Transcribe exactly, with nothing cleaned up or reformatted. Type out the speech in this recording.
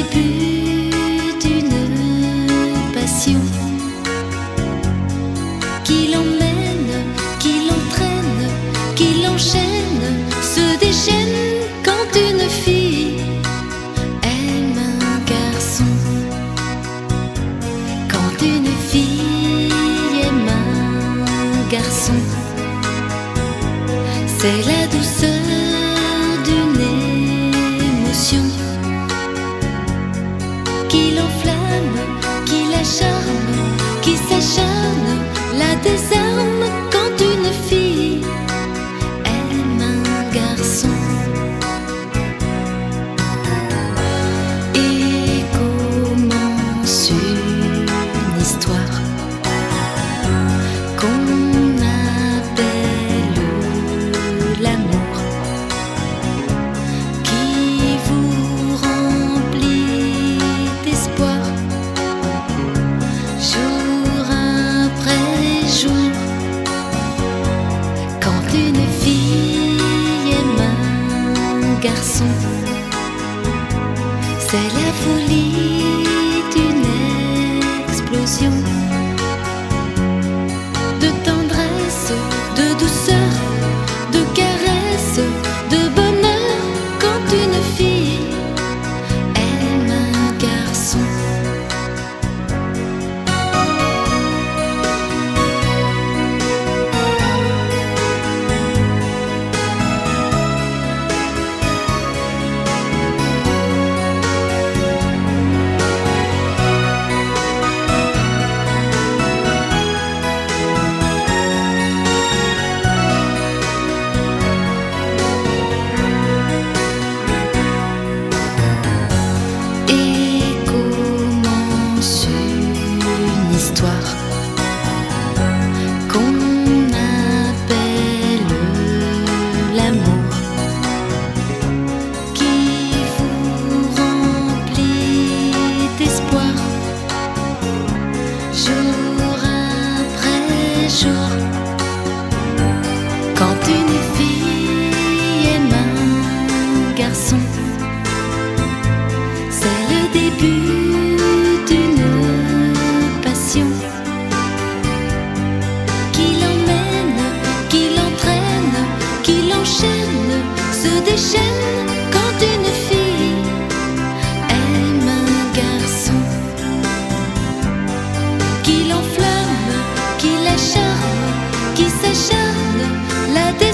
début d'une passion qui l'emmène, qui l'entraîne, qui l'enchaîne, se déchaîne quand une fille aime un garçon. Quand une fille aime un garçon, c'est la douceur d'une émotion qui l'enflamme, qui la charme, qui s'acharne, la désarme quand une fille aime un garçon. Et commence une histoire qu'on appelle l'amour, qui vous remplit d'espoir jour après jour. Quand une fille aime un garçon, c'est la folie d'une explosion de tendresse, de douceur, de caresse, de bonheur. Quand une fille aime un garçon, qu'on appelle l'amour, qui vous remplit d'espoir jour après jour. Quand une fille aime un garçon, c'est le début d'une passion qui l'emmène, qui l'entraîne, qui l'enchaîne, se déchaîne quand une fille aime un garçon, qui l'enflamme, qui la charme, qui s'acharne, la